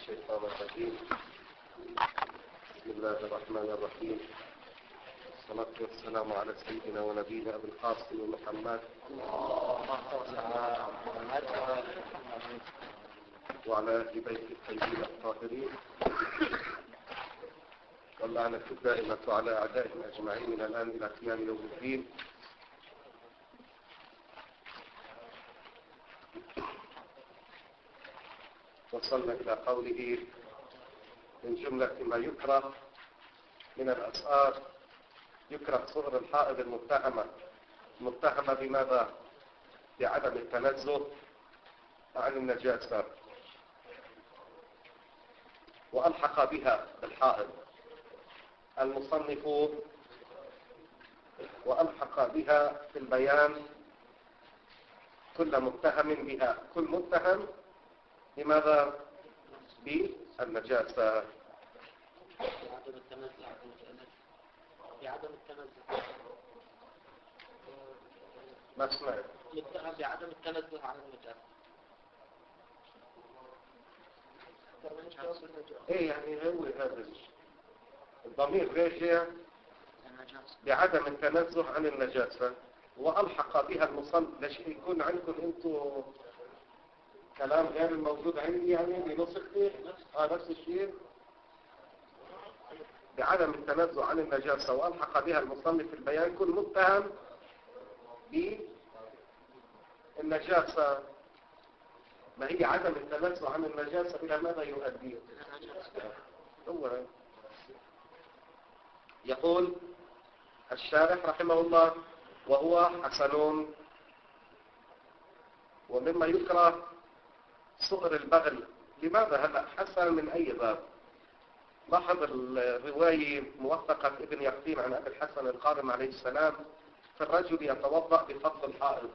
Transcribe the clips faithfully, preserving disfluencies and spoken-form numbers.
الشيطان الرجيم. بسم الله الرحمن الرحيم. والصلاة والسلام على سيدنا ونبينا أبي القاسم محمد وعلى أهل بيت الطيبين الطاهرين واللعنة الدائمة على أعدائهم أجمعين من الآن إلى قيام يوم الدين. وصلنا إلى قوله من جملة ما يكره من الأسعار، يكره صغر الحائض المتهمة متهمة بماذا؟ بعدم التنزه عن النجاسة، وألحق بها بالحائض المصنف، وألحق بها في البيان كل متهم بها، كل متهم لماذا؟ بالنجاسة. بعدم التنزه بعدم التنزه ما سمعت؟ متهم بعدم التنزه عن النجاسة. ايه يعني هو هذا الضمير راجع بعدم التنزه عن النجاسة، وألحق بها المصنف. ليش يكون عندكم انتم كلام غير الموجود عندي؟ يعني بنسختي اه نفس الشيء، بعدم التنزه عن النجاسة وألحق بها المصنف في البيان كل متهم بالنجاسة. ما هي عدم التنزه عن النجاسة إلى ماذا يؤدي؟ هو يقول الشارح رحمه الله وهو حسن. ومما يكره صغر البغل. لماذا هذا حسن من أي باب؟ لاحظ الرواية موثقة ابن يقطين عن أبي الحسن القارم عليه السلام في الرجل يتوضأ بفضل الحائض.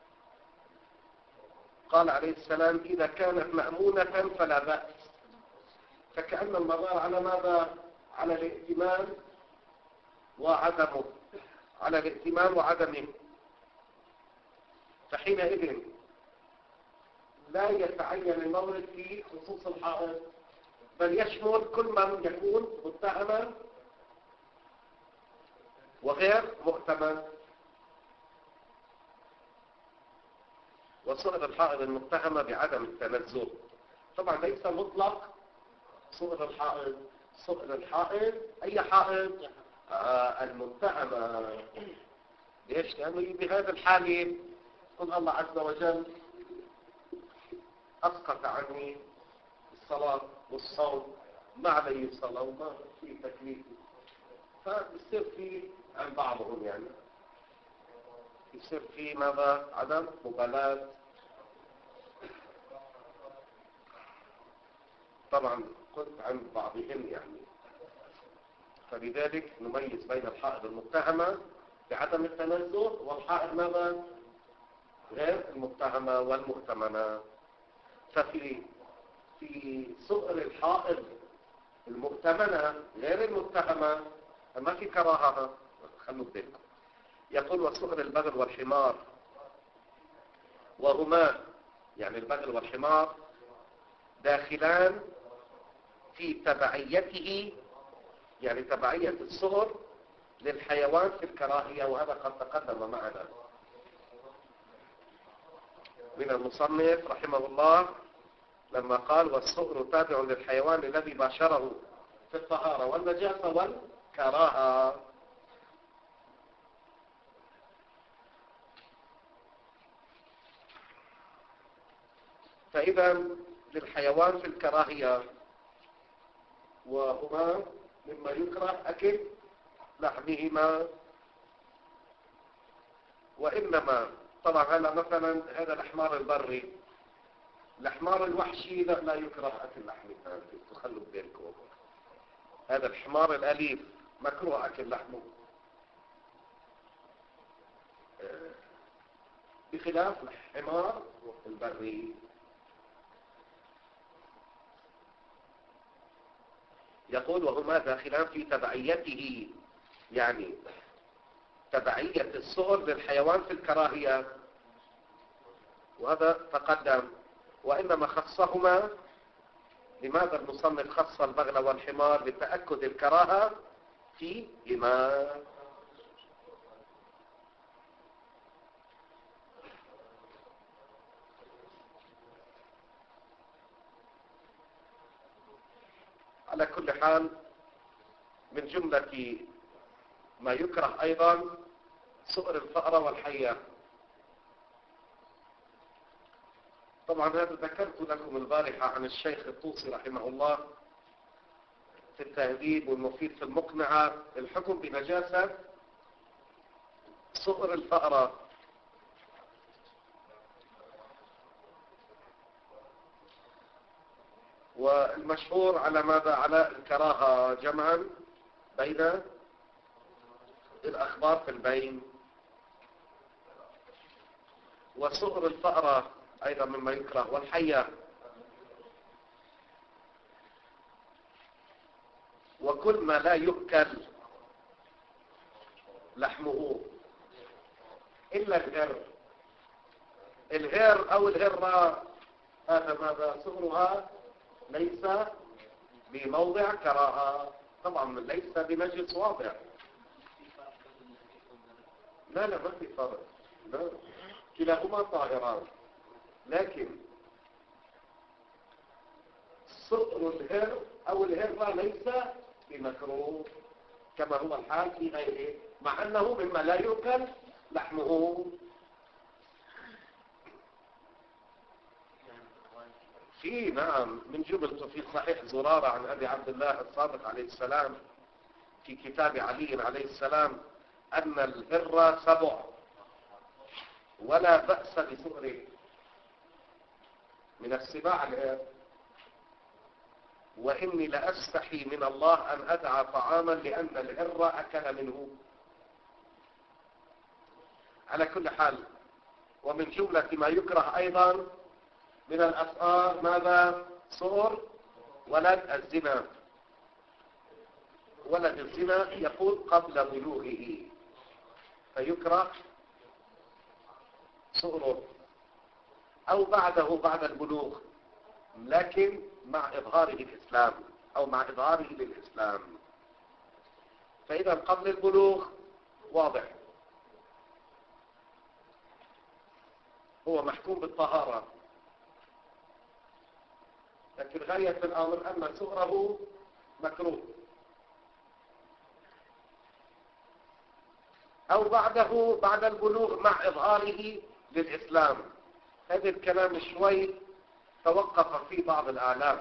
قال عليه السلام إذا كانت مأمونة فلا بأس. فكأن المدار على ماذا؟ على الائتمان وعدمه، على الائتمان وعدمه. فحينئذ لا يتعين المورد في خصوص الحائض، بل يشمل كل من يكون متهما وغير مؤتمن. وصغر الحائض المتهمة بعدم التنزه طبعا ليس مطلق صغر الحائض. صغر الحائض أي حائض؟ آه المتهمة. ليش؟ لأنه بهذا الحالة قل الله عز وجل أسقط عني الصلاة والصوم، ما علي صلاة وما في تكليف، فيصير في عن بعضهم يعني يصير في ماذا؟ عدم مبالاة. طبعا قلت عن بعضهم يعني. فلذلك نميز بين الحائض المتهمة بعدم التنزه والحائض ماذا؟ غير المتهمة والمؤتمنة. ففي في صغر الحائض المؤتمنة غير المتهمة ما في كراهة، خلوا بالكم. يقول وصغر البغل والحمار، وهما يعني البغل والحمار داخلان في تبعيته، يعني تبعية الصغر للحيوان في الكراهية، وهذا قد تقدم معنا من المصنف رحمه الله لما قال والصغر تابع للحيوان الذي باشره في الطهارة والنجاسة والكراهة. فإذا للحيوان في الكراهية، وهما مما يكره أكل لحمهما. وإنما طبعا هذا مثلا هذا الحمار البري، الحمار الوحشي لا, لا يكره أكل لحمه، تخلوا بالكم. هذا الحمار الأليف مكروه أكل لحمه، بخلاف الحمار البري. يقول وهما داخلان في تبعيته، يعني تبعية الصغر للحيوان في الكراهية، وهذا تقدم. وإنما خصهما لماذا المصنف خص البغل والحمار؟ لتأكد الكراهة فيهما. على كل حال من جملة ما يكره أيضا سؤر الفأرة والحية. طبعا هذا ذكرت لكم البارحة عن الشيخ الطوسي رحمه الله في التهذيب والمفيد في المقنعة الحكم بنجاسة سؤر الفأرة. والمشهور على ماذا؟ على الكراهة جمعا بين الأخبار في البين. وسؤر الفأرة أيضا مما يكره، والحية، وكل ما لا يؤكل لحمه إلا الهر. الهر أو الهرة هذا ماذا؟ سؤرها ليس بموضع كراهة، طبعا ليس بمجلس واضع. لا لا ما في فرق، لا كلاهما طاهران، لكن سؤر الهر أو الهرة ليس بمكروه كما هو الحال في غيره، مع أنه مما لا يؤكل لحمه. في نعم من جملته في صحيح زرارة عن أبي عبد الله الصادق عليه السلام في كتاب علي عليه السلام أن الهر سبع ولا بأس بسؤره. من السباع الهر. وإني لأستحي من الله أن أدعى طعاما لأن الهر أكل منه. على كل حال ومن جملة ما يكره أيضا من الأفعال ماذا؟ سؤر ولد الزنا. ولد الزنا يقول قبل بلوغه، فيكره سؤره، أو بعده بعد البلوغ، لكن مع إظهاره الإسلام أو مع إظهاره للإسلام. فإذا قبل البلوغ واضح هو محكوم بالطهارة، لكن غاية الأمر أن سؤره مكروه. أو بعده بعد البلوغ مع إظهاره للإسلام. هذا الكلام شوي توقف في بعض الأعلام،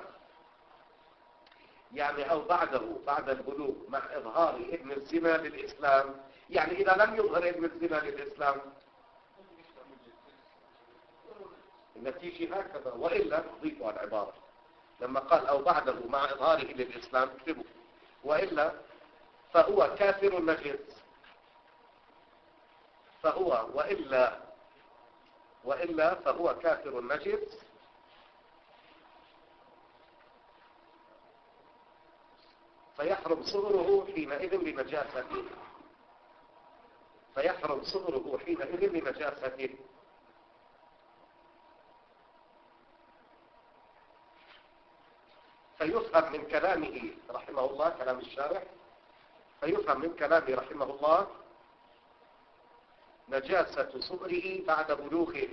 يعني أو بعده بعد البلوغ مع إظهار ابن الزنا للإسلام. يعني إذا لم يظهر ابن الزنا للإسلام النتيجة هكذا، وإلا ضيفوا العبارة لما قال أو بعده مع إظهاره للإسلام اكتبوا، وإلا فهو كافر نجس. فهو وإلا وإلا فهو كافر نجس، فيحرم صغره حينئذ لنجاسته. فيحرم صغره حينئذ لنجاسته. فيفهم من كلامه رحمه الله، كلام الشارح، فيفهم من كلامه رحمه الله نجاسة صغره بعد بلوغه.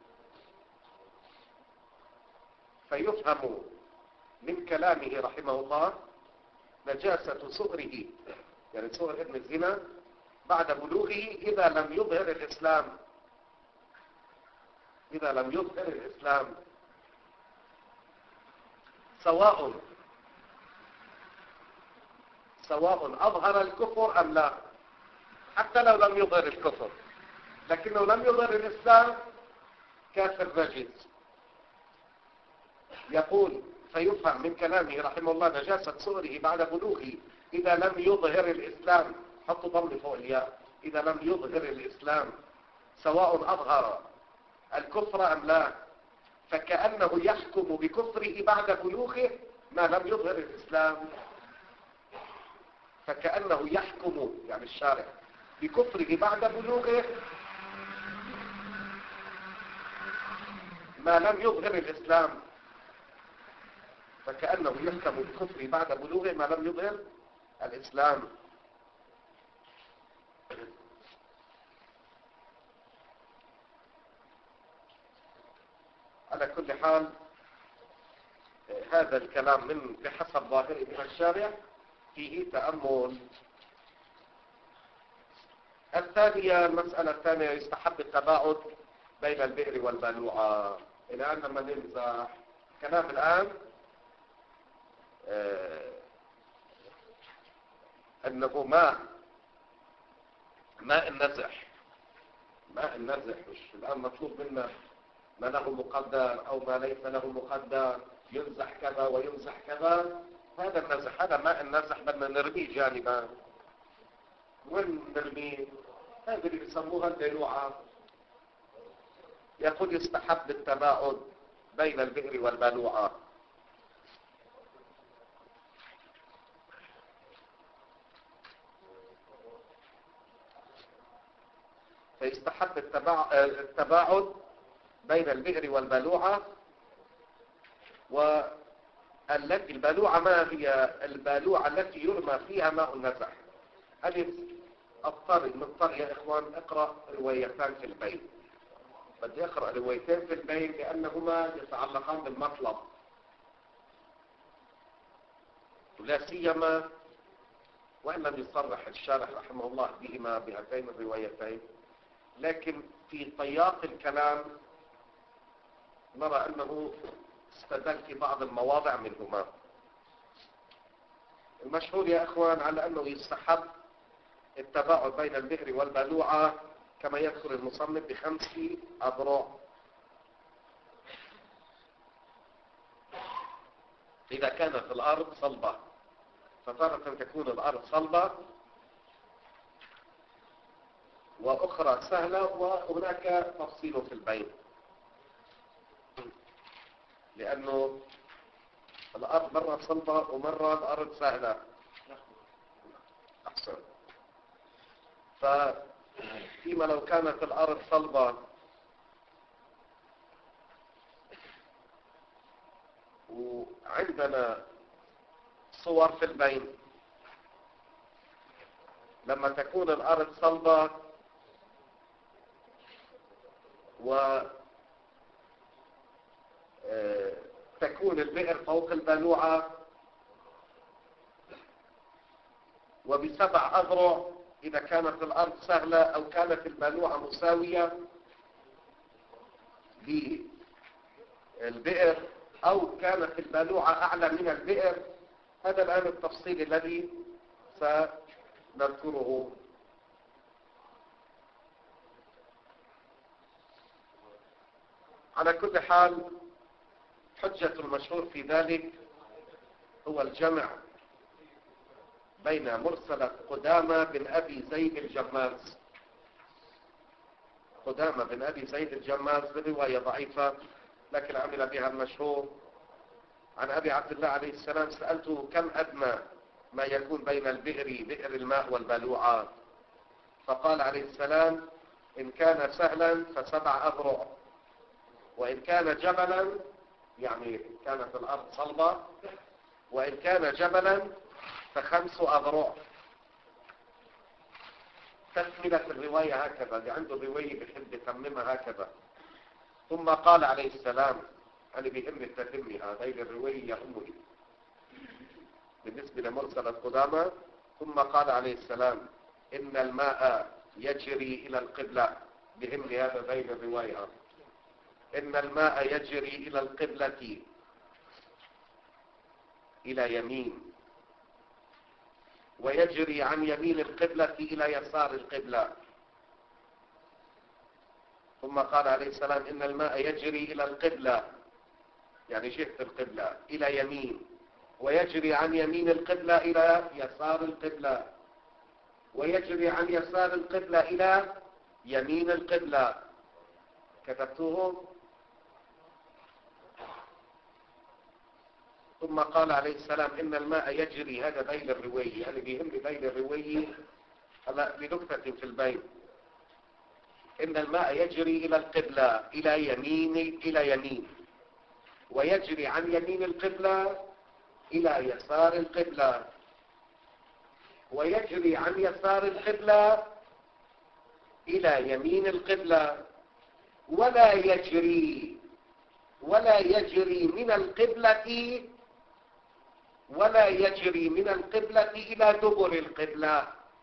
فيفهم من كلامه رحمه الله نجاسة صغره، يعني صغر ابن الزنا بعد بلوغه إذا لم يظهر الإسلام. إذا لم يظهر الإسلام سواء سواء أظهر الكفر أم لا، حتى لو لم يظهر الكفر، لكنه لم يظهر الإسلام كافر نجس. يقول فيفهم من كلامه رحمه الله نجاسة صغره بعد بلوغه إذا لم يظهر الإسلام. حطوا ضم فوق الياء. إذا لم يظهر الإسلام سواء أظهر الكفر أم لا، فكأنه يحكم بكفره بعد بلوغه ما لم يظهر الإسلام. فكأنه يحكم يعني الشارع بكفره بعد بلوغه ما لم يظهر الإسلام. فكأنه يحكم بالكفر بعد بلوغه ما لم يظهر الإسلام. على كل حال هذا الكلام من بحسب ظاهره من الشارع فيه تأمل. الثانية المسألة الثانية يستحب التباعد بين البئر والبلوعة. الآن لما نمزح كلام الآن آه أنه ماء ماء النزح ماء النزح مش الآن مطلوب منا ما له مقدر أو ما ليس له مقدر، ينزح كذا وينزح كذا. هذا النزح هذا ماء النزح بدنا نرميه جانبا. وين نرميه؟ هذه اللي بيسموها البلوعة. يقول يستحب التباعد بين البئر والبلوعة. فيستحب التباعد بين البئر والبلوعة. والتي البلوعة ما هي البلوعة التي يرمى فيها ماء النزح؟ ألف الطري مضطر يا إخوان اقرأ روايتان في البين. بدي أقرأ روايتين في البين لأنهما يتعلقان بالمطلب، ولا سيما وإن لم يصرح الشارح رحمه الله بهما بهاتين الروايتين، لكن في طياق الكلام نرى أنه استدل في بعض المواضع منهما. المشهور يا إخوان على أنه يستحب التباعد بين البئر والبلوعة كما يذكر المصنف بخمس أذرع. إذا كانت الأرض صلبة، فتارة تكون الأرض صلبة وأخرى سهلة، وهناك تفصيل في البين، لأنه الأرض مرة صلبة ومرة الأرض سهلة. أحسن. فيما لو كانت الأرض صلبة وعندنا صور في البين، لما تكون الأرض صلبة و تكون البئر فوق البلوعة وبسبع أذرع إذا كانت الأرض سهلة، أو كانت البلوعة مساوية للبئر، أو كانت البلوعة أعلى من البئر. هذا الآن التفصيل الذي سنذكره. على كل حال حجة المشهور في ذلك هو الجمع بين مرسلة قدامى بن أبي زيد الجماز. قدامى بن أبي زيد الجماز برواية ضعيفة لكن عمل بها المشهور عن أبي عبد الله عليه السلام: سألته كم أدنى ما يكون بين البئر بئر الماء والبلوعة؟ فقال عليه السلام: إن كان سهلا فسبع أذرع، وإن كان جبلا يعني كانت الأرض صلبة، وإن كان جبلا فخمس أذرع. تكملة الرواية هكذا، اللي عنده رواية بحب يتممها هكذا. ثم قال عليه السلام: أنا بهم التتمي هذه الرواية أمي بالنسبة لمرسلة قدامى. ثم قال عليه السلام: إن الماء يجري إلى القبلة. بهم هذا بين الرواية: إن الماء يجري إلى القبلة إلى يمين، ويجري عن يمين القبلة إلى يسار القبلة. ثم قال عليه السلام: إن الماء يجري إلى القبلة يعني جهة القبلة إلى يمين، ويجري عن يمين القبلة إلى يسار القبلة، ويجري عن يسار القبلة إلى يمين القبلة. كتبتوهم؟ ثم قال عليه السلام: إن الماء يجري. هذا بين الروي، يعني بيهم بين الروي. هلا بنكتة في البين: إن الماء يجري إلى القبلة إلى يمين إلى يمين، ويجري عن يمين القبلة إلى يسار القبلة، ويجري عن يسار القبلة إلى يمين القبلة، ولا يجري ولا يجري من القبلة ولا يجري من القبلة إلى دبر القبلة،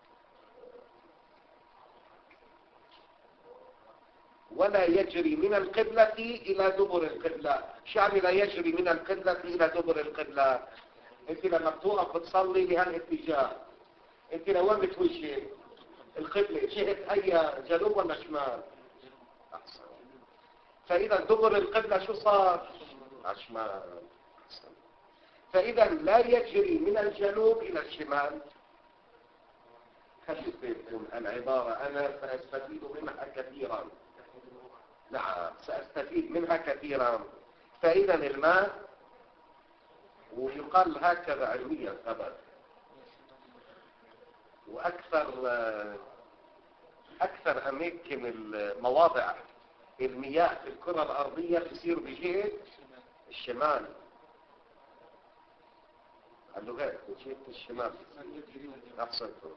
ولا يجري من القبلة إلى دبر القبلة. شو يعني لا يجري من القبلة إلى دبر القبلة؟ انت لما بتوقف بتصلي بهالاتجاه، انت لوين بتوجه القبلة؟ جهة اي جنوب ولا شمال؟ احسن. فاذا دبر القبلة شو صار؟ على الشمال. احسن. فاذا لا يجري من الجنوب الى الشمال. خلي بالكم العبارة انا سأستفيد منها كثيرا. نعم سأستفيد منها كثيرا. فاذا الماء، ويقال هكذا علميا ثبت، واكثر اكثر اماكن المواضع المياه في الكرة الارضية تصير بجهة الشمال. قالوا هيك بجهة الشمال. احسنتم.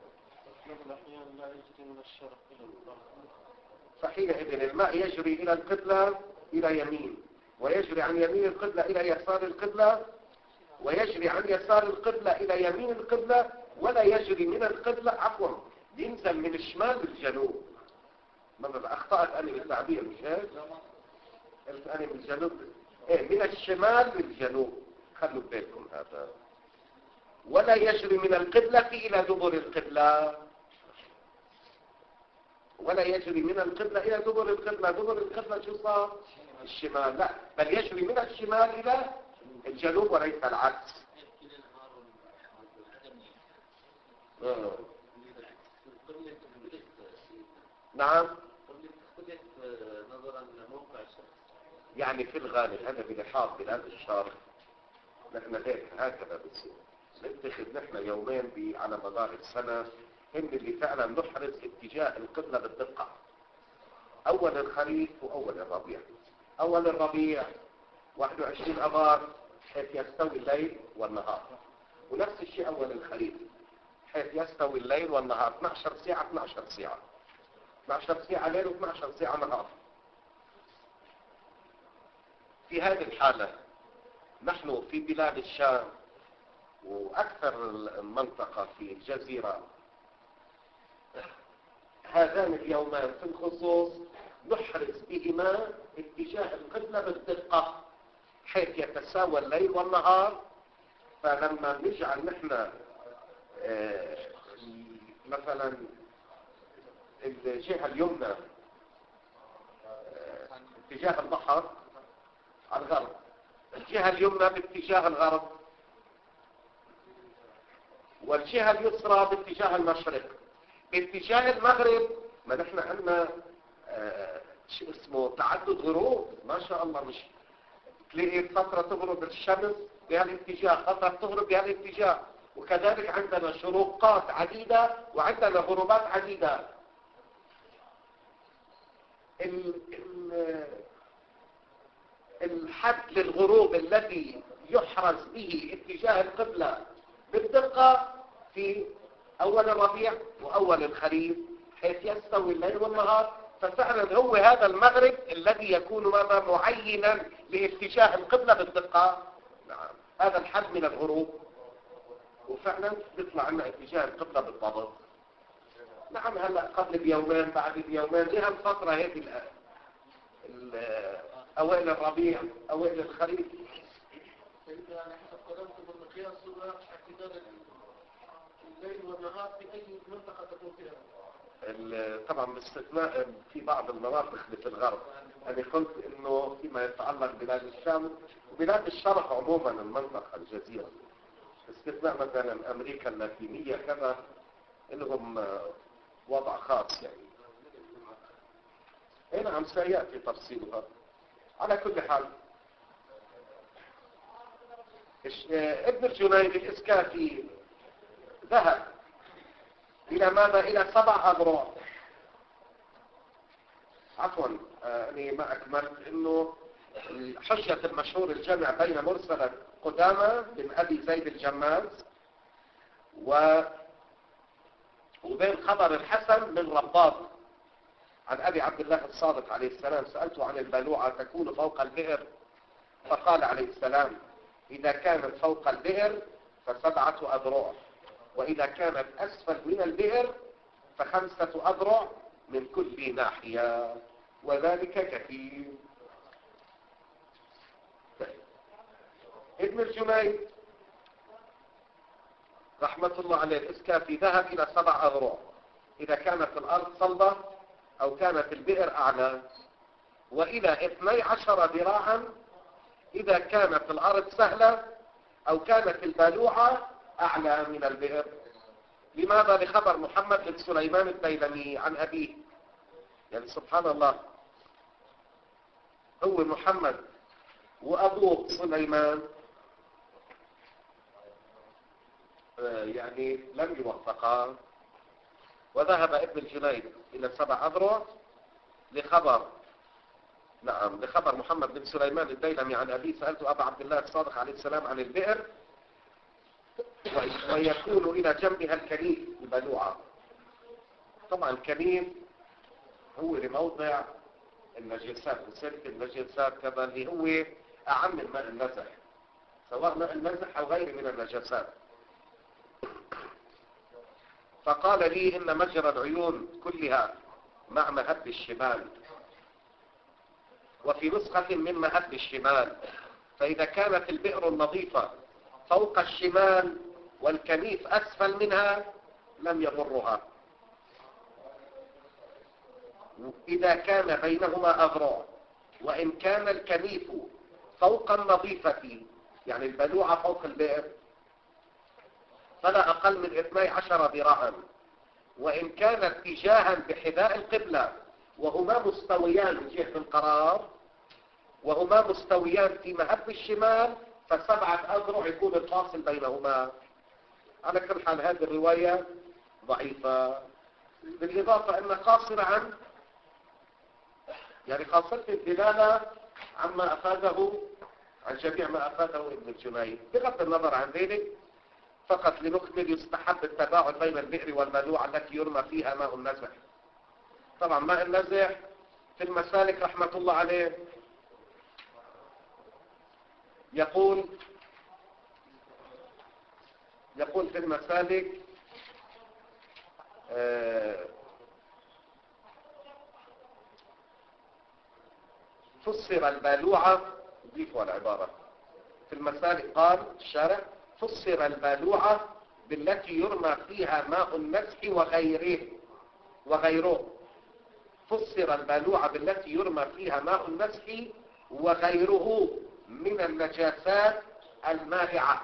فحينئذ الماء يجري الى القبلة الى يمين، ويجري عن يمين القبلة الى يسار القبلة، ويجري عن يسار القبلة إلى يمين القبلة، ولا يجري من القبلة عفوا ينزل من الشمال للجنوب. ما أخطأت أنا بالتعبير مش هيك؟ قلت أنا من الجنوب إيه من الشمال للجنوب. خلوا بالكم هذا. ولا يجري من القبلة إلى دبر القبلة، ولا يجري من القبلة إلى دبر القبلة. دبر القبلة شو صار؟ الشمال. لا، بل يجري من الشمال إلى الجنوب وليس العكس. آه. نعم. يعني في الغالب هذا بلحاظ بلاد الشرق نحن هيك هكذا بتصير. نتخذ نحن يومين على مدار السنة هم اللي فعلا نحرز اتجاه القبلة بالدقة. أول الخريف وأول الربيع. أول الربيع واحد وعشرين أبار حيث يستوي الليل والنهار، ونفس الشيء أول الخريف حيث يستوي الليل والنهار. اثنتي عشرة ساعة اثنتي عشرة ساعة اثنتي عشرة ساعة ليل واثنتي عشرة ساعة نهار. في هذه الحالة نحن في بلاد الشام وأكثر المنطقة في الجزيرة هذان اليومان في الخصوص نحرز بهما اتجاه القبلة بالدقة حيث يتساوى الليل والنهار. فلما نجعل نحن اه مثلا الجهة اليمنى اه اتجاه البحر على الغرب، الجهة اليمنى باتجاه الغرب، والجهة اليسرى باتجاه المشرق. باتجاه المغرب ما نحن عندنا اه شو اسمه تعدد غروب ما شاء الله. مش تلاقي فترة تغرب الشمس بهالاتجاه، فترة تغرب بهالاتجاه، وكذلك عندنا شروقات عديدة وعندنا غروبات عديدة. ال ال الحد للغروب الذي يحرز به اتجاه القبلة بالدقة في أول الربيع وأول الخريف حيث يستوي الليل والنهار. ففعلا هو هذا المغرب الذي يكون ماذا معينا لاتجاه القبلة بالدقة. نعم هذا الحد من الغروب، وفعلا بيطلع لنا اتجاه القبلة بالضبط. نعم هلا قبل بيومين بعد بيومين لهالفترة هيك أوائل الربيع أوائل الخريف. إذا نحن قدمت بالمقياس هو اعتدال الليل والنهار في أي منطقة تكون فيها؟ طبعا باستثناء في بعض المناطق مثل الغرب. أنا قلت إنه فيما يتعلق بلاد الشام وبلاد الشرق عموما المنطقة الجزيرة، باستثناء مثلا أمريكا اللاتينية كذا لهم وضع خاص يعني. اي نعم سيأتي تفصيلها. على كل حال ابن الجنيد الإسكافي ذهب إلى ماذا؟ إلى سبع أذرع. عفوا أني ما أكملت إنه الحجة المشهور الجمع بين مرسلة قدامى بن أبي زيد الجماز و وبين خبر الحسن من رباط عن أبي عبد الله الصادق عليه السلام. سألته عن البلوعة تكون فوق البئر، فقال عليه السلام: إذا كانت فوق البئر فسبعة أذرع، وإذا كانت أسفل من البئر فخمسة أذرع من كل ناحية، وذلك كثير. ابن الجنيد رحمة الله عليه الإسكافي ذهب إلى سبع أذرع إذا كانت الأرض صلبة أو كانت البئر أعلى، وإلى اثني عشر ذراعا إذا كانت الأرض سهلة أو كانت البالوعة أعلى من البئر. لماذا؟ لخبر محمد بن سليمان الديلمي عن أبيه. يعني سبحان الله، هو محمد وأبوه سليمان يعني لم يوفقا، وذهب ابن الجنيد إلى سبع أذرع لخبر نعم لخبر محمد بن سليمان الديلمي عن أبيه. سألت أبا عبد الله الصادق عليه السلام عن البئر، ويكون إلى جنبها الكنيف البلوعة. طبعا الكنيف هو لموضع النجسات وسلك النجسات كذا، اللي هو أعم من ماء النزح، سواء ماء النزح أو غيره من النجسات. فقال لي إن مجرى العيون كلها مع مهب الشمال، وفي نسخة من مهب الشمال، فإذا كانت البئر النظيفة فوق الشمال والكنيف أسفل منها لم يضرها. إذا كان بينهما أذرع، وإن كان الكنيف فوق النظيفة يعني البلوعة فوق البئر فلا أقل من اثني عشر ذراعا، وإن كان اتجاها بحذاء القبلة وهما مستويان من جهة القرار وهما مستويان في مهب الشمال فسبعة أذرع يكون الفاصل بينهما. على كل حال هذه الرواية ضعيفة، بالإضافة أنها قاصرة عن يعني قاصرة الدلالة عما أخذه عن جميع ما أخذه ابن الجنيد. بغض النظر عن ذلك، فقط لنكمل، يستحب التباعد بين البئر والبلوعة التي يرمى فيها ماء النزح. طبعا ماء النزح في المسالك رحمة الله عليه يقول يقول في المسالك آه فسر البالوعة، ضيفوا العبارة في المسالك، قال الشارع: فسر البالوعة بالتي يرمى فيها ماء النزح وغيره وغيره فسر البالوعة بالتي يرمى فيها ماء النزح وغيره من النجاسات المائعة.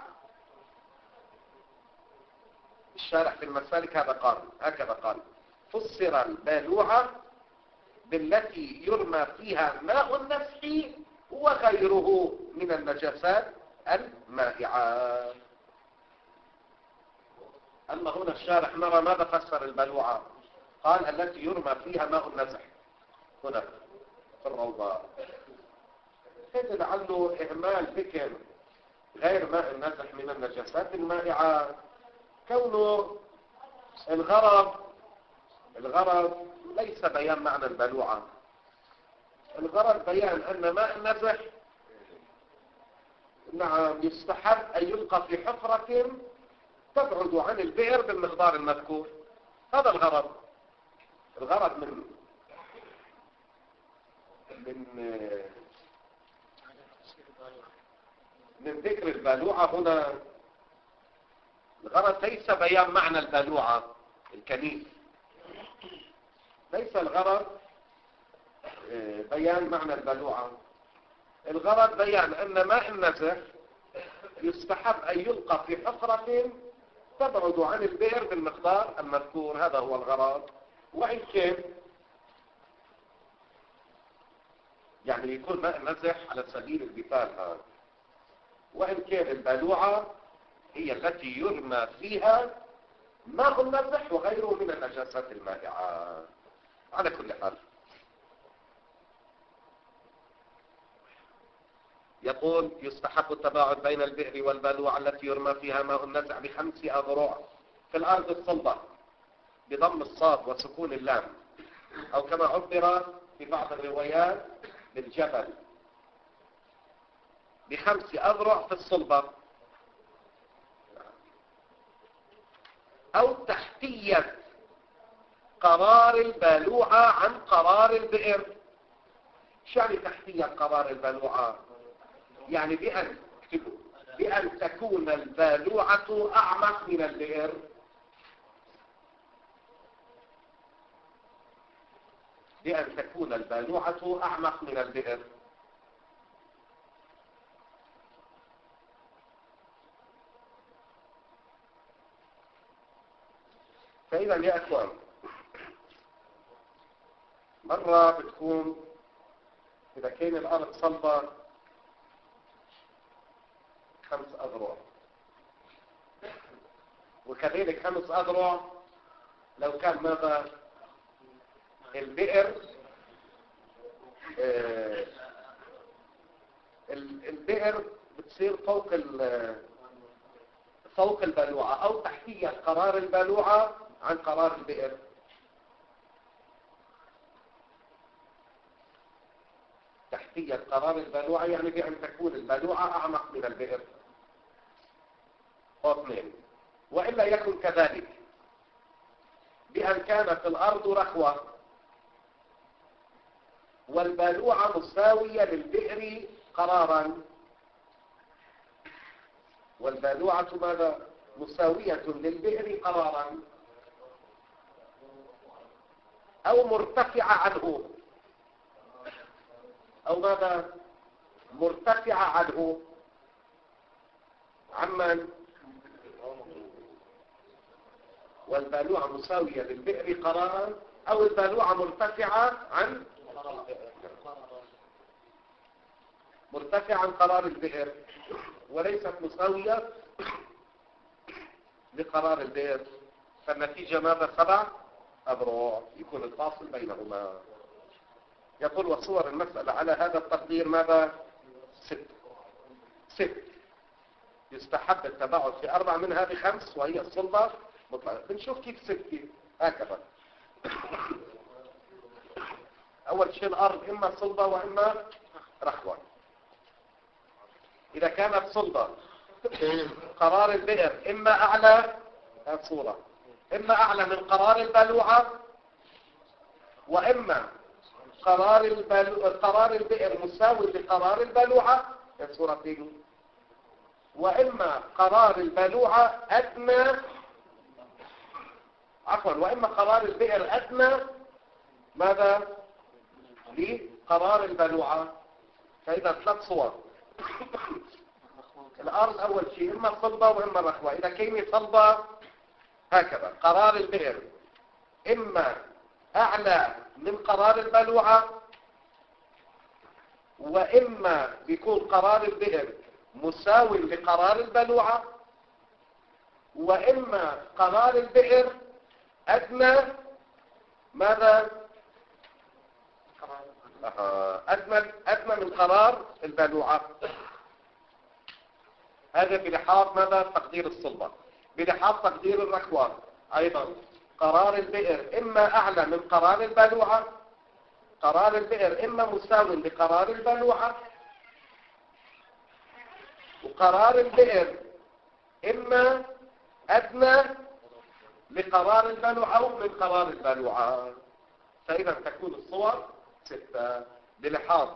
الشارع في المسالك هذا قال هكذا قال: فسر البالوعة بالتي يرمى فيها ماء النزح وغيره من النجاسات المائعة. أما هنا الشارح نرى ماذا فسر البلوعة، قال التي يرمى فيها ماء النزح هنا في الروضة. هذا لعله إهمال ذكر غير ماء النزح من النجاسات المائعة، كونه الغرض الغرض ليس بيان معنى البلوعة، الغرض بيان أن ماء النزح نعم يستحب أن يلقى في حفرة تبعد عن البئر بالمقدار المذكور. هذا الغرض الغرض من من من ذكر البالوعة هنا. الغرض ليس بيان معنى البالوعة الكنيف، ليس الغرض بيان معنى البالوعة، الغرض بيان أن ماء النزح يستحب أن يلقى في حفرة تبعد عن البئر بالمقدار المذكور. هذا هو الغرض. وإن كان يعني يكون ماء النزح على سبيل المثال هذا، وإن كان البالوعة هي التي يرمى فيها ماء النزح وغيره من النجاسات المائعة. على كل حال يقول يستحب التباعد بين البئر والبلوعة التي يرمى فيها ماء النزع بخمس أذرع في الأرض الصلبة بضم الصاد وسكون اللام، أو كما عبر في بعض الروايات بالجبل، بخمس أذرع في الصلبة، أو تحتية قرار البلوعة عن قرار البئر. شو يعني تحتية قرار البلوعة؟ يعني بأن اكتبوا بأن تكون البلوعة أعمق من البئر. بأن تكون البلوعة أعمق من البئر. فإذا يا أخوان، مرة بتكون إذا كان الأرض صلبة خمس أذرع، وكذلك خمس أذرع لو كان ماذا البئر آه البئر بتصير فوق فوق البلوعة، أو تحتية قرار البلوعة عن قرار البئر. تحتية قرار البلوعة يعني بأن تكون البلوعة أعمق من البئر. اثنين، وإلا يكن كذلك بأن كانت الأرض رخوة والبلوعة مساوية للبئر قرارا، والبلوعة ماذا؟ مساوية للبئر قرارا، أو مرتفعة عنه، أو ماذا؟ مرتفعة عنه. عمن؟ والبلوعة مساوية للبئر قرارا، أو البلوعة مرتفعة عن مرتفعة عن قرار البئر، وليست مساوية لقرار البئر. فالنتيجة ماذا؟ سبع أذرع، يكون الفاصل بينهما. يقول وصور المسألة على هذا التقدير ماذا؟ ست. ست يستحب التباعد في أربع منها بخمس، وهي الصلبة مطلقة. بنشوف كيف ست هكذا. أول شيء الأرض إما صلبة وإما رخوة. إذا كانت صلبة قرار البئر إما أعلى الصورة إما أعلى من قرار البلوعة، وإما قرار البلو... قرار البئر مساوي لقرار البلوعة الصورتين، وإما قرار البلوعة أدنى عفوا وإما قرار البئر أدنى ماذا؟ لقرار البلوعة. فإذا ثلاث صور. الأرض أول شيء إما صلبة وإما رخوة. إذا كانت صلبة هكذا قرار البئر إما أعلى من قرار البلوعة، وإما بيكون قرار البئر مساوي لقرار البلوعة، وإما قرار البئر أدنى ماذا؟ أدنى أدنى من قرار البلوعة. هذا بلحاظ ماذا؟ تقدير الصلبة. بلحاظ تقدير الرخوة أيضا قرار البئر إما أعلى من قرار البلوعة، قرار البئر إما مساوي لقرار البلوعة، وقرار البئر إما أدنى لقرار البلوعة أو من قرار البلوعة. فإذا تكون الصور ستة بلحاظ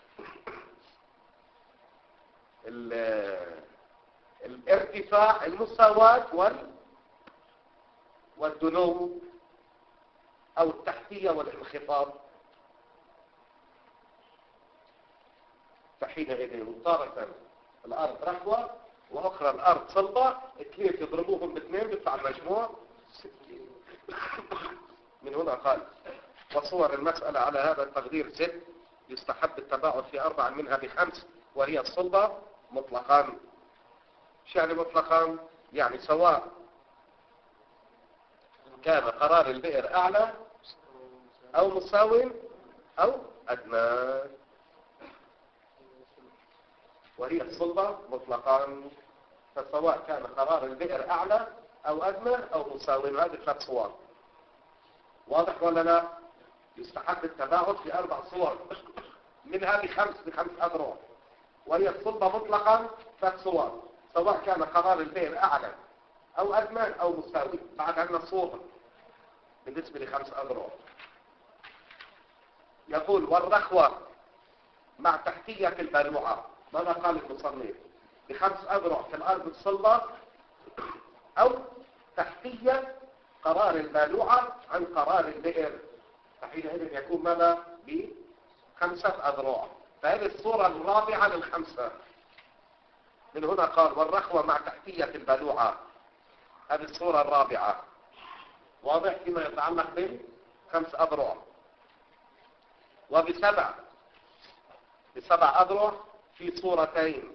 الارتفاع المساواة وال والدنو أو التحتية والانخفاض. فحينئذ تارة الأرض رخوة وأخرى الأرض صلبة، اثنين تضربوهم باثنين بيطلع المجموع ستين. من هنا قال وصور المسألة على هذا التقدير ست، يستحب التباعد في أربع منها بخمس، وهي الصلبة مطلقا. شو يعني مطلقا؟ يعني سواء كان قرار البئر أعلى أو مساوي أو أدنى. وهي الصلبة مطلقا، فسواء كان قرار البئر أعلى أو أدنى أو مساوي. هذه ثلاث صور. واضح ولا لا؟ يستحب التباعد في أربع صور، منها بخمس بخمس أذرع. وهي الصلبة مطلقا ثلاث صور، سواء كان قرار البئر أعلى أو أدنى أو مساوي. بعد عندنا صورة بالنسبة لخمس أذرع. يقول والرخوة مع تحتية البلوعة. ماذا قال المصنف؟ بخمس أذرع في الأرض الصلبة، أو تحتية قرار البلوعة عن قرار البئر، فحينئذ يكون ماذا؟ بخمسة أذرع. فهذه الصورة الرابعة للخمسة. من هنا قال والرخوة مع تحتية البلوعة، هذه الصورة الرابعة. واضح فيما يتعلق بخمس أذرع. وبسبع بسبع أذرع في صورتين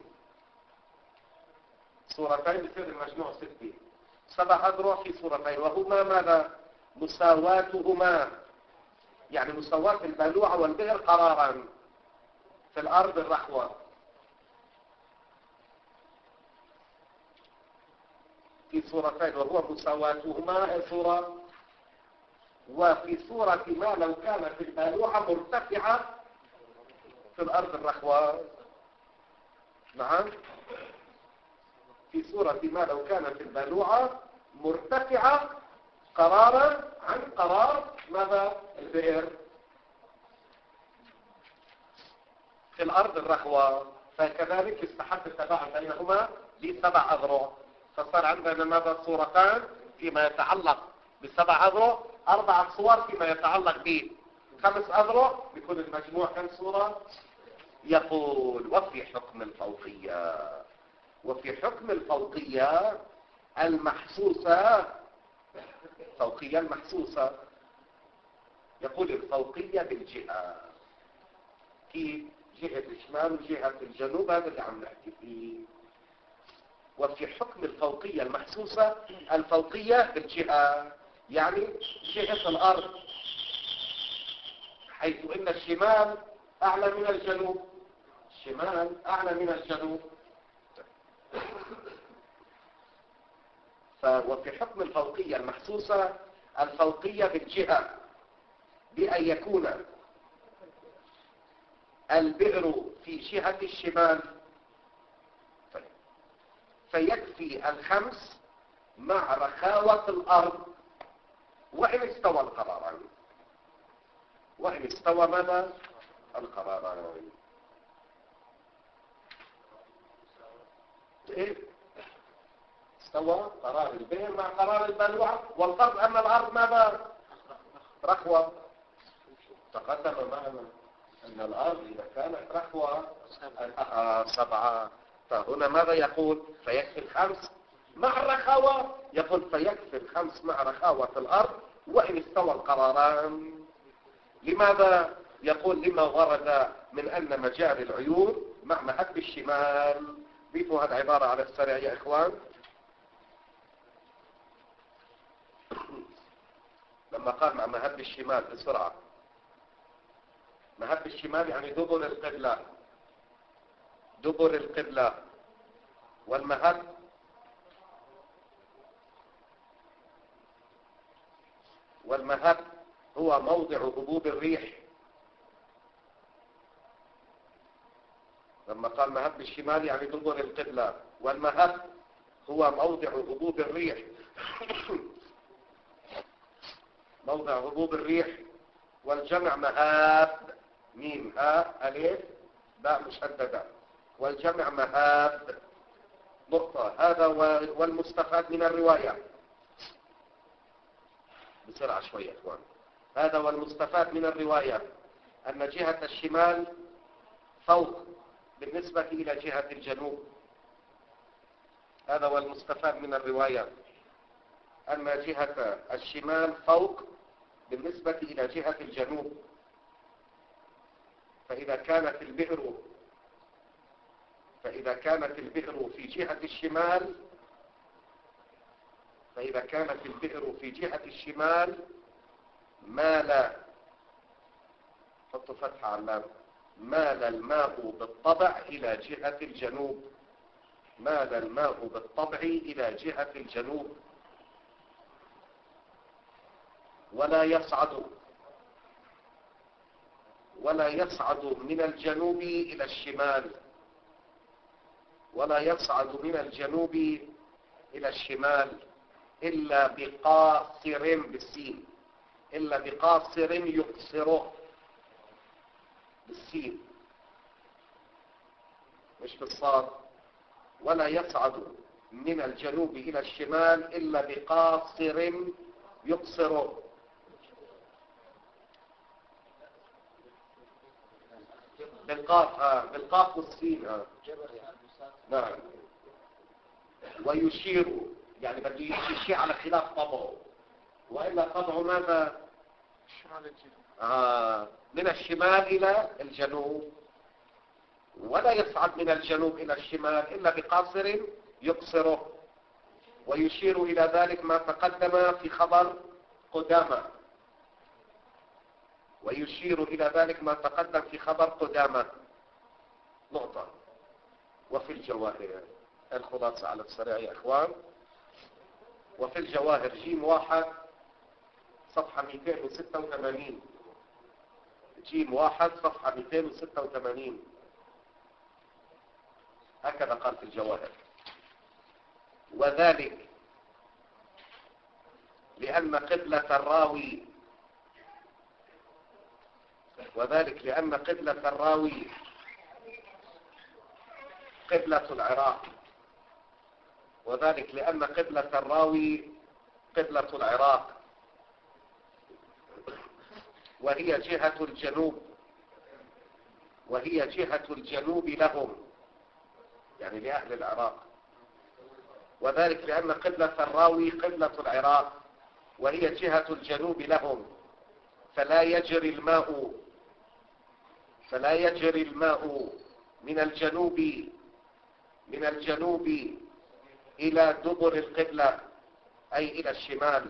صورتين بصير المجموع ستة. سبع أذرع في صورتين، وهما ماذا؟ مساواتهما، يعني مساواة البلوعة والبئر قرارا في الأرض الرخوة. في صورتين، وهو مساواتهما صورة. وفي صورة ما لو كانت البلوعة مرتفعة في الأرض الرخوة. نعم، في صورة ما لو كانت البلوعة مرتفعة قرارا عن قرار ماذا؟ البئر في الأرض الرخوة. فكذلك يستحب التباعد بينهما بسبع أذرع. فصار عندنا ماذا؟ صورتان فيما يتعلق بسبع أذرع، أربع صور فيما يتعلق بخمس أذرع، بيكون المجموع كم صورة؟ يقول وفي حكم الفوقية وفي حكم الفوقية المحسوسة فوقية المحسوسة. يقول الفوقية بالجهة، كيف؟ جهة الشمال وجهة الجنوب، هذا اللي عم نحكي فيه. وفي حكم الفوقية المحسوسة، الفوقية بالجهة يعني جهة الأرض، حيث إن الشمال أعلى من الجنوب. الشمال أعلى من الجنوب. وفي حكم الفوقية المحسوسة الفوقية بالجهة، بأن يكون البئر في جهة الشمال فيكفي الخمس مع رخاوة الأرض، وإن استوى القراران. وإن استوى ماذا؟ القراران. إيه؟ استوى قرار البئر مع قرار البلوعة، والفرض أن الأرض ماذا؟ رخوة. تقدم معنا أن الأرض إذا كانت رخوة سبعة. فهنا ماذا يقول؟ فيكفي الخمس مع الرخاوة. يقول فيكفي الخمس مع رخاوة الأرض وإن استوى القراران. لماذا؟ يقول لما ورد من أن مجاري العيون مع مهب الشمال. ضيفوا هذه العبارة على السريع يا إخوان. لما قال مع مهب الشمال بسرعة، مهب الشمال يعني دبر القبلة، دبر القبلة. والمهب والمهب هو موضع هبوب الريح. لما قال مهب الشمال يعني دبر القبلة، والمهب هو موضع هبوب الريح. موضع هبوب الريح. والجمع مهاب، ميم ها ألف باء مشددة، والجمع مهاب نقطة. هذا والمستفاد من الرواية. بسرعة شوية اخوان. هذا والمستفاد من الرواية أن جهة الشمال فوق بالنسبة إلى جهة الجنوب. هذا والمستفاد من الرواية أن جهة الشمال فوق بالنسبة إلى جهة الجنوب. فإذا كانت البئر فإذا كانت البئر في جهة الشمال فإذا كانت البئر في جهة الشمال مال، حطوا فتحة على اللام، مال الماء بالطبع إلى جهة الجنوب. مال الماء بالطبع إلى جهة الجنوب ولا يصعد ولا يصعد من الجنوب إلى الشمال ولا يصعد من الجنوب إلى الشمال إلا بقاصر بالسين إلا بقاصر يقصره بالسين مش بالصاد. ولا يصعد من الجنوب إلى الشمال إلا بقاصر يقصره. بالقاف آه. بالقاف والسين آه. نعم. ويشير يعني بده يشير على خلاف طبعه، وإلا طبعه ماذا؟ آه. من الشمال إلى الجنوب. ولا يصعد من الجنوب إلى الشمال إلا بقاصر يقصره. ويشير إلى ذلك ما تقدم في خبر قدامى ويشير إلى ذلك ما تقدم في خبر قدامى. نقطة. وفي الجواهر الخلاصة على السريع يا إخوان. وفي الجواهر جيم واحد صفحة مئتين وستة وثمانين. جيم واحد صفحة مئتين وستة وثمانين. هكذا قال في الجواهر: وذلك لأن قبلة الراوي وذلك لأن قبلة الراوي قبلة العراق وذلك لأن قبلة الراوي قبلة العراق وهي جهة الجنوب وهي جهة الجنوب لهم، يعني لأهل العراق. وذلك لأن قبلة الراوي قبلة العراق وهي جهة الجنوب لهم، فلا يجري الماء فلا يجري الماء من الجنوب من الجنوب إلى دبر القبلة أي إلى الشمال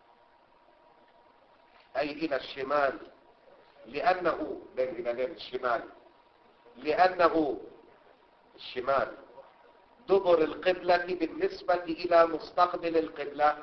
أي إلى الشمال لأنه إلى الشمال لأنه الشمال دبر القبلة بالنسبة إلى مستقبل القبلة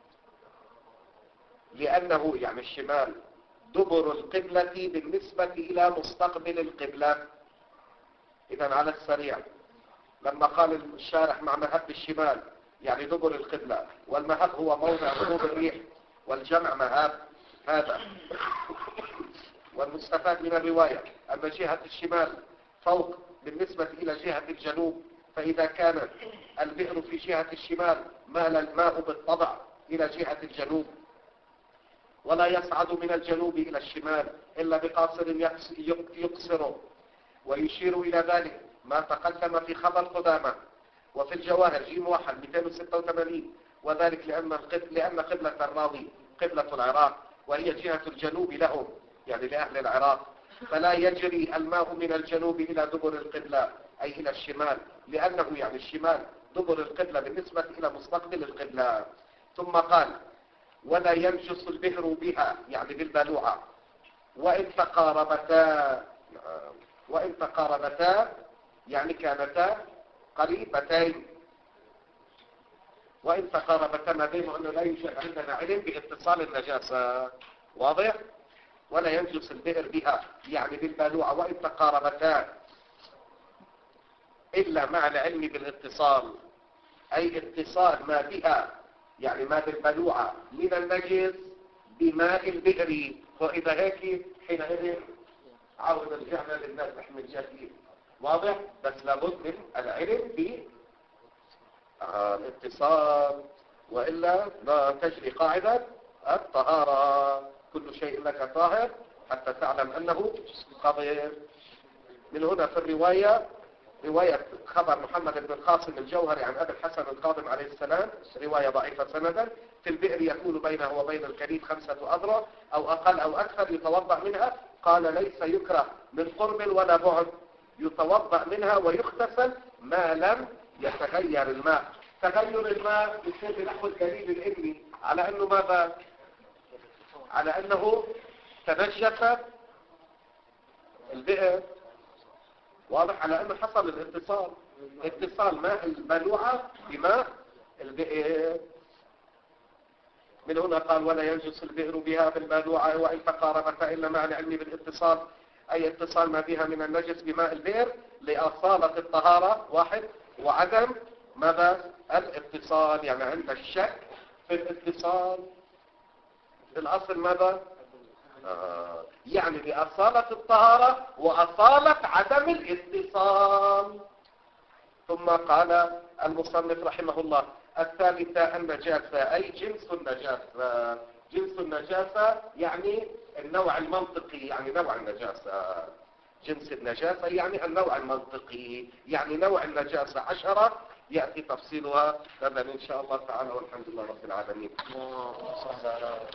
لأنه يعني الشمال دبر القبلة بالنسبة إلى مستقبل القبلة. إذن على السريع لما قال الشارح مع مهب الشمال يعني دبر القبلة، والمهب هو موضع هبوب الريح والجمع مهاب هذا. والمستفاد من الرواية أن جهة الشمال فوق بالنسبة إلى جهة الجنوب، فإذا كان البئر في جهة الشمال مال الماء بالطبع إلى جهة الجنوب. ولا يصعد من الجنوب إلى الشمال إلا بقاصر يقصره. ويشير إلى ذلك ما تقدم في خبر قدامى. وفي الجواهر جيم واحد مئتين وستة وثمانين وذلك لأن لأن قبلة الراوي قبلة العراق وهي جهة الجنوب لهم يعني لأهل العراق، فلا يجري الماء من الجنوب إلى دبر القبلة أي إلى الشمال لأنه يعني الشمال دبر القبلة بالنسبة إلى مستقبل القبلة. ثم قال: ولا ينجس البئر بها يعني بالبلوعة وإن تقاربتا وإن تقاربتا يعني كانتا قريبتين. وإن تقاربتا ما بين أنه لا يوجد عندنا علم باتصال النجاسة. واضح؟ ولا ينجس البئر بها يعني بالبلوعة وإن تقاربتا إلا مع العلم بالاتصال أي اتصال ما بها يعني ما بالبلوعة من النجس بماء البئر. وإذا هيك حينئذ عاود رجعنا للناس من جديد. واضح؟ بس لابد من العلم بالاتصال وإلا لا تجري قاعدة الطهارة. كل شيء لك طاهر حتى تعلم أنه قبيل. من هنا في الرواية رواية خبر محمد بن القاسم الجوهري عن أبي الحسن القاضم عليه السلام رواية ضعيفة سندا: في البئر يكون بينه وبين الكريم خمسة أذرع أو أقل أو أكثر يتوضأ منها. قال: ليس يكره من قرب ولا بعد، يتوضأ منها ويغتسل ما لم يتغير الماء. تغير الماء يصير بنحو الدليل العلمي على أنه ماذا؟ على أنه تنجس البئر واضح على أنه حصل الاتصال، اتصال ماء البلوعة بماء البئر. من هنا قال ولا ينجس البئر بها بالبلوعة وإن تقاربتا إلا مع العلم بالاتصال، أي اتصال ما بها من النجس بماء البئر لأصالة الطهارة واحد، وعدم ماذا الاتصال، يعني عند الشك في الاتصال الأصل ماذا آه يعني بأصالة الطهارة وأصالة عدم الاتصال. ثم قال المصنف رحمه الله الثالثة النجاسة أي جنس النجاسة. جنس النجاسة يعني النوع المنطقي، يعني نوع النجاسة. جنس النجاسة يعني النوع المنطقي، يعني نوع النجاسة عشرة يأتي تفصيلها غدا إن شاء الله تعالى، والحمد لله رب العالمين.